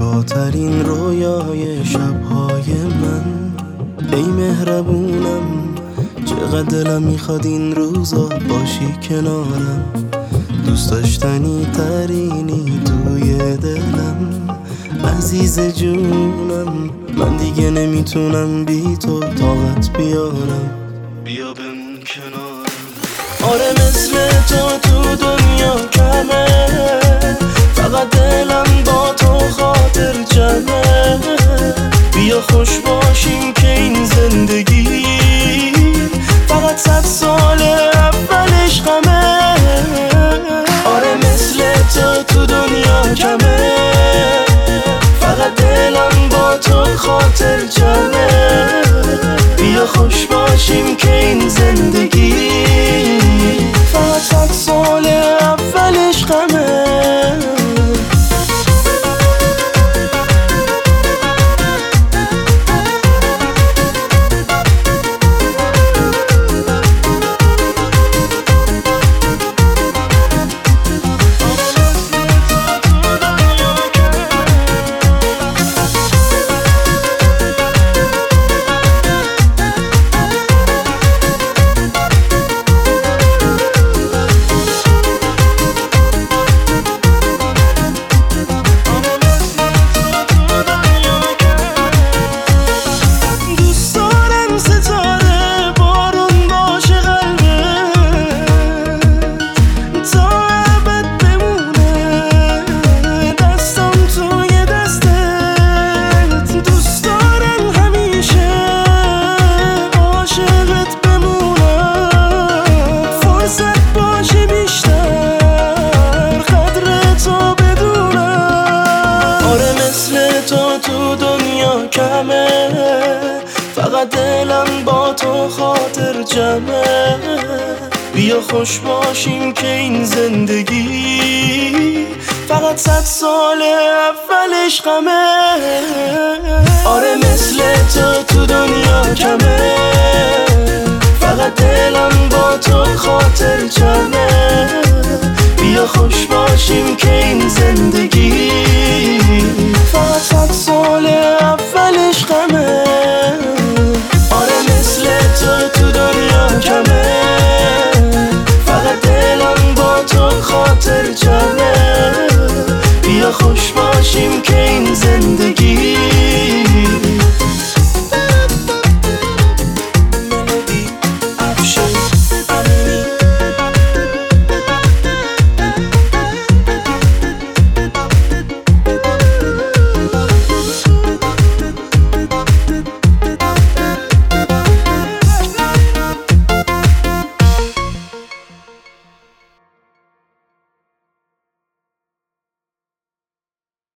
زیباترین رویای شبهای من. ای مهربونم چقدر دلم میخواد این روزا باشی کنارم. دوست داشتنی ترینی توی دلم، عزیز جونم. من دیگه نمیتونم بی تو طاقت بیارم. بیا بمون کنارم. آره مثل تو دنیا کمه، فقط دلم با تو خاطر جمعه. بیا خوش باشیم که این زندگی فقط 100 سال اولش غمه. آره مثل تو دنیا کمه، فقط دلم با تو خاطر جمعه. بیا خوش باشیم که این زندگی فقط 100 سال اولش غمه. تو دنیا کمه، فقط دلم با تو خاطر جمعه. بیا خوش باشیم که این زندگی فقط 100 سال اولش غمه. آره مثل تو دنیا کمه، فقط دلم با تو خاطر جمعه. بیا خوش باشیم که این زندگی فقط 100 سال اولش غمه.